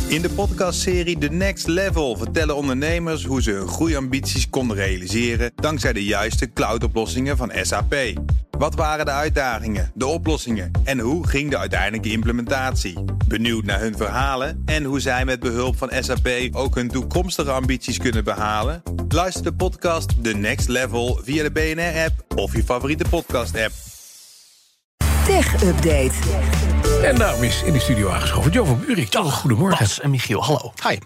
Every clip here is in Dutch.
In de podcastserie The Next Level vertellen ondernemers hoe ze hun groeiambities konden realiseren dankzij de juiste cloudoplossingen van SAP. Wat waren de uitdagingen, de oplossingen en hoe ging de uiteindelijke implementatie? Benieuwd naar hun verhalen en hoe zij met behulp van SAP ook hun toekomstige ambities kunnen behalen? Luister de podcast The Next Level via de BNR-app of je favoriete podcast-app. Tech Update. En daarom is in de studio aangeschoven Jo van Buurik. Dag, goedemorgen. Bas en Michiel, hallo. Hi.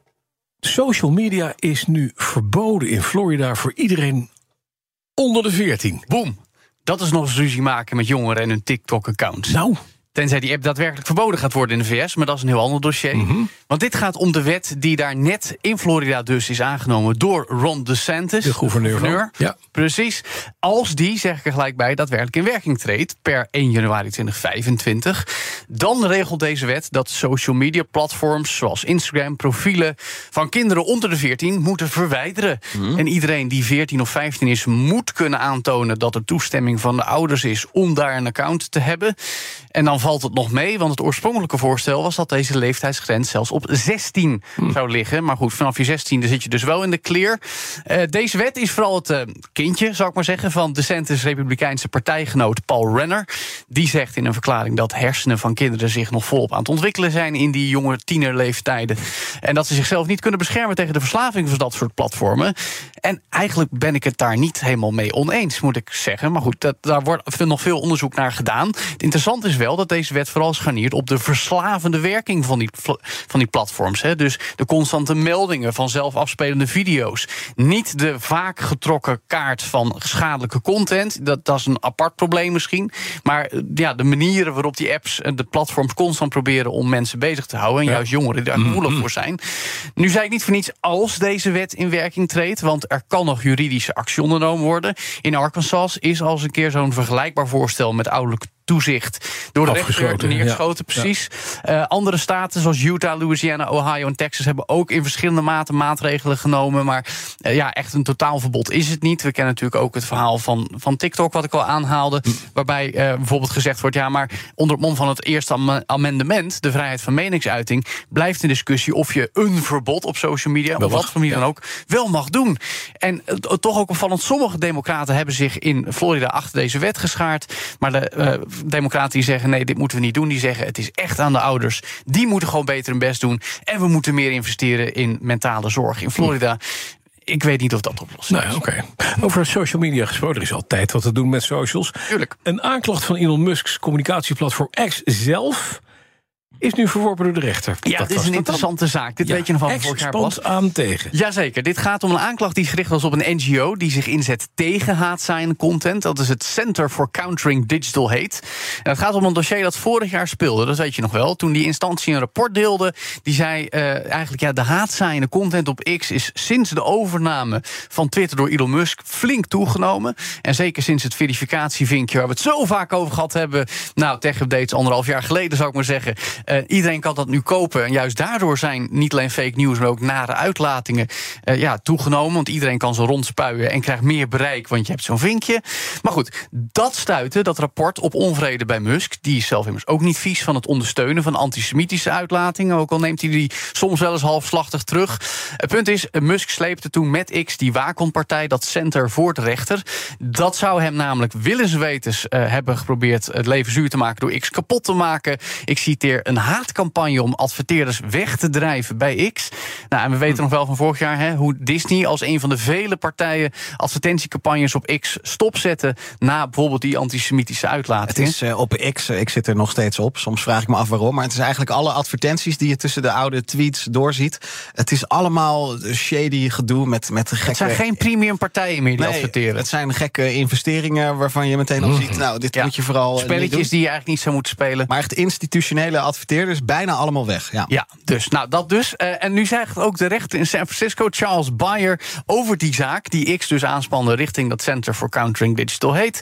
Social media is nu verboden in Florida voor iedereen onder de 14. Boom. Dat is nog eens ruzie maken met jongeren en hun TikTok-accounts. Nou. Tenzij die app daadwerkelijk verboden gaat worden in de VS, maar dat is een heel ander dossier. Mm-hmm. Want dit gaat om de wet die daar net in Florida dus is aangenomen door Ron DeSantis. De gouverneur. Ja. Precies. Als die, zeg ik er gelijk bij, daadwerkelijk in werking treedt per 1 januari 2025... dan regelt deze wet dat social media platforms zoals Instagram profielen van kinderen onder de 14 moeten verwijderen. En iedereen die 14 of 15 is, moet kunnen aantonen dat er toestemming van de ouders is om daar een account te hebben. En dan valt het nog mee, want het oorspronkelijke voorstel was dat deze leeftijdsgrens zelfs op 16 zou liggen. Maar goed, vanaf je 16e zit je dus wel in de clear. Deze wet is vooral het kindje, zou ik maar zeggen, van DeSantis' republikeinse partijgenoot Paul Renner. Die zegt in een verklaring dat hersenen van kinderen zich nog volop aan het ontwikkelen zijn in die jonge tienerleeftijden. En dat ze zichzelf niet kunnen beschermen tegen de verslaving van dat soort platformen. En eigenlijk ben ik het daar niet helemaal mee oneens, moet ik zeggen. Maar goed, daar wordt nog veel onderzoek naar gedaan. Het interessante is wel dat deze wet vooral scharniert op de verslavende werking van die platforms. Hè. Dus de constante meldingen van zelf afspelende video's. Niet de vaak getrokken kaart van schadelijke content. Dat is een apart probleem misschien. Maar ja, de manieren waarop die apps en de platforms constant proberen om mensen bezig te houden. En juist jongeren die daar gevoelig voor zijn. Nu zei ik niet voor niets als deze wet in werking treedt. Want er kan nog juridische actie ondernomen worden. In Arkansas is al eens een keer zo'n vergelijkbaar voorstel met ouderlijk toezicht door de rechter neergeschoten, precies. Andere staten zoals Utah, Louisiana, Ohio en Texas hebben ook in verschillende mate maatregelen genomen. Maar echt een totaalverbod is het niet. We kennen natuurlijk ook het verhaal van TikTok, wat ik al aanhaalde. Waarbij bijvoorbeeld gezegd wordt, ja, maar onder het mom van het eerste amendement, de vrijheid van meningsuiting, blijft een discussie of je een verbod op social media, op wat voor manier dan ook, wel mag doen. En toch ook opvallend, sommige democraten hebben zich in Florida achter deze wet geschaard. Maar de democraten die zeggen, nee, dit moeten we niet doen, die zeggen, het is echt aan de ouders. Die moeten gewoon beter hun best doen. En we moeten meer investeren in mentale zorg in Florida. Ik weet niet of dat oplost. Nou, oké. Over social media gesproken, er is altijd wat te doen met socials. Tuurlijk. Een aanklacht van Elon Musk's communicatieplatform X zelf is nu verworpen door de rechter. Ja, dit is een interessante zaak. Dit weet je nog van vorig jaar, Bas. Aan tegen. Jazeker. Dit gaat om een aanklacht die gericht was op een NGO die zich inzet tegen haatzaaien content. Dat is het Center for Countering Digital Hate. En het gaat om een dossier dat vorig jaar speelde. Dat weet je nog wel. Toen die instantie een rapport deelde, die zei eigenlijk, de haatzaaiende content op X is sinds de overname van Twitter door Elon Musk flink toegenomen. En zeker sinds het verificatievinkje waar we het zo vaak over gehad hebben. Nou, tech-updates 1,5 jaar geleden, zou ik maar zeggen. Iedereen kan dat nu kopen. En juist daardoor zijn niet alleen fake news, maar ook nare uitlatingen toegenomen. Want iedereen kan ze rondspuien en krijgt meer bereik, want je hebt zo'n vinkje. Maar goed, dat stuitte, dat rapport, op onvrede bij Musk. Die is zelf immers ook niet vies van het ondersteunen van antisemitische uitlatingen. Ook al neemt hij die soms wel eens halfslachtig terug. Het punt is, Musk sleepte toen met X die waakhondpartij, dat Center, voor de rechter. Dat zou hem namelijk willenswetens hebben geprobeerd het leven zuur te maken door X kapot te maken. Ik citeer, een haatcampagne om adverteerders weg te drijven bij X. Nou, en we weten nog wel van vorig jaar hoe Disney als een van de vele partijen advertentiecampagnes op X stopzetten na bijvoorbeeld die antisemitische uitlatingen. Het is op X, ik zit er nog steeds op. Soms vraag ik me af waarom, maar het is eigenlijk alle advertenties die je tussen de oude tweets doorziet. Het is allemaal shady gedoe met gekke... Het zijn geen premium partijen meer die adverteren. Het zijn gekke investeringen waarvan je meteen al ziet, nou, dit moet je vooral spelletjes die je eigenlijk niet zou moeten spelen. Maar echt institutionele adverteerders bijna allemaal weg. Ja, dus. Nou, dat dus. En nu zegt ook de rechter in San Francisco, Charles Bayer, over die zaak die X dus aanspande richting dat Center for Countering Digital Hate.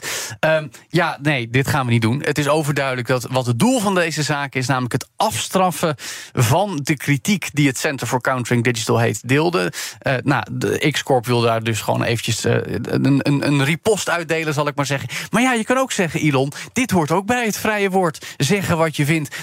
Dit gaan we niet doen. Het is overduidelijk dat wat het doel van deze zaak is, namelijk het afstraffen van de kritiek die het Center for Countering Digital Hate deelde. De X-Corp wil daar dus gewoon eventjes een ripost uitdelen, zal ik maar zeggen. Maar ja, je kan ook zeggen, Elon, dit hoort ook bij het vrije woord. Zeggen wat je vindt, dat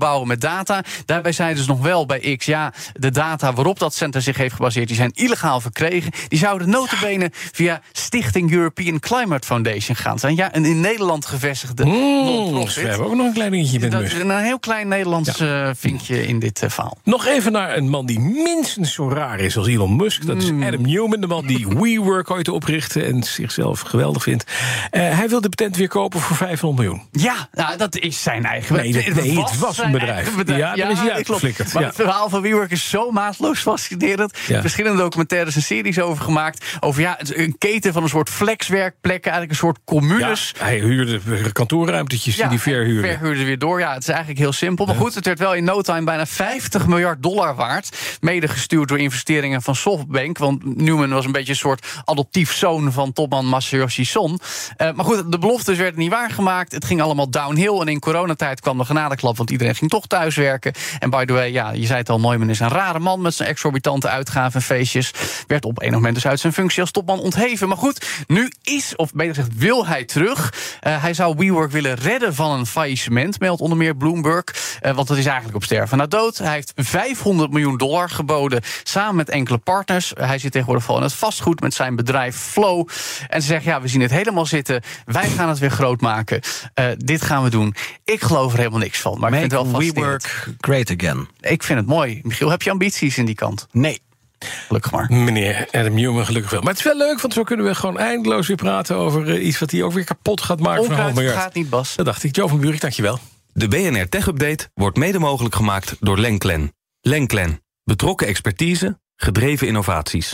bouwen met data. Daarbij zeiden ze nog wel bij X, de data waarop dat centrum zich heeft gebaseerd, die zijn illegaal verkregen. Die zouden notabene via Stichting European Climate Foundation gaan zijn. Ja, een in Nederland gevestigde non-profit. We hebben ook nog een klein dingetje met Musk. Een heel klein Nederlands vinkje in dit verhaal. Nog even naar een man die minstens zo raar is als Elon Musk. Dat is Adam Newman, de man die WeWork ooit oprichtte en zichzelf geweldig vindt. Hij wil de patent weer kopen voor $500 miljoen. Ja, nou, dat is zijn eigen bedrijf. Nee, het was een bedrijf. Ja, daar is hij uitgeflikkerd. Maar het verhaal van WeWork is zo maatloos fascinerend. Ja. Verschillende documentaires en series over gemaakt. Over een keten van een soort flexwerkplekken. Eigenlijk een soort communes. Ja, hij huurde kantoorruimtetjes die verhuurde. Verhuurde weer door. Ja, het is eigenlijk heel simpel. Maar goed, het werd wel in no time bijna $50 miljard waard. Mede gestuurd door investeringen van SoftBank. Want Newman was een beetje een soort adoptief zoon van topman Masayoshi Son. Maar goed, de beloftes werden niet waargemaakt. Het ging allemaal downhill. En in coronatijd kwam de genadeklap, want iedereen ging toch thuiswerken. En by the way, je zei het al, Neumann is een rare man met zijn exorbitante uitgaven en feestjes. Werd op enig moment dus uit zijn functie als topman ontheven. Maar goed, nu of beter gezegd, wil hij terug. Hij zou WeWork willen redden van een faillissement, meldt onder meer Bloomberg. Want dat is eigenlijk op sterven na dood. Hij heeft $500 miljoen geboden, samen met enkele partners. Hij zit tegenwoordig vooral in het vastgoed met zijn bedrijf Flow. En ze zeggen, we zien het helemaal zitten. Wij gaan het weer groot maken. Dit gaan we doen. Ik geloof er helemaal niks van. Maar Make ik vind het wel fascinerend. WeWork great again. Ik vind het mooi. Michiel, heb je ambities in die kant? Nee. Gelukkig maar. Meneer Adam Newman, gelukkig wel. Maar het is wel leuk, want zo kunnen we gewoon eindeloos weer praten over iets wat hij ook weer kapot gaat maken van $500 miljard. Gaat niet, Bas. Dat dacht ik. Jo van Buurik, dankjewel. De BNR Tech Update wordt mede mogelijk gemaakt door Lenklen. Lenklen. Betrokken expertise, gedreven innovaties.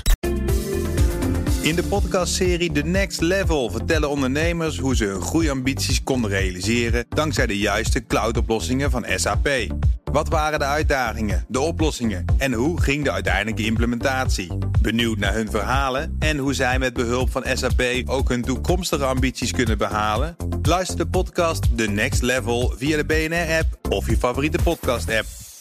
In de podcastserie The Next Level vertellen ondernemers hoe ze hun groeiambities konden realiseren dankzij de juiste cloudoplossingen van SAP. Wat waren de uitdagingen, de oplossingen en hoe ging de uiteindelijke implementatie? Benieuwd naar hun verhalen en hoe zij met behulp van SAP ook hun toekomstige ambities kunnen behalen? Luister de podcast The Next Level via de BNR-app of je favoriete podcast-app.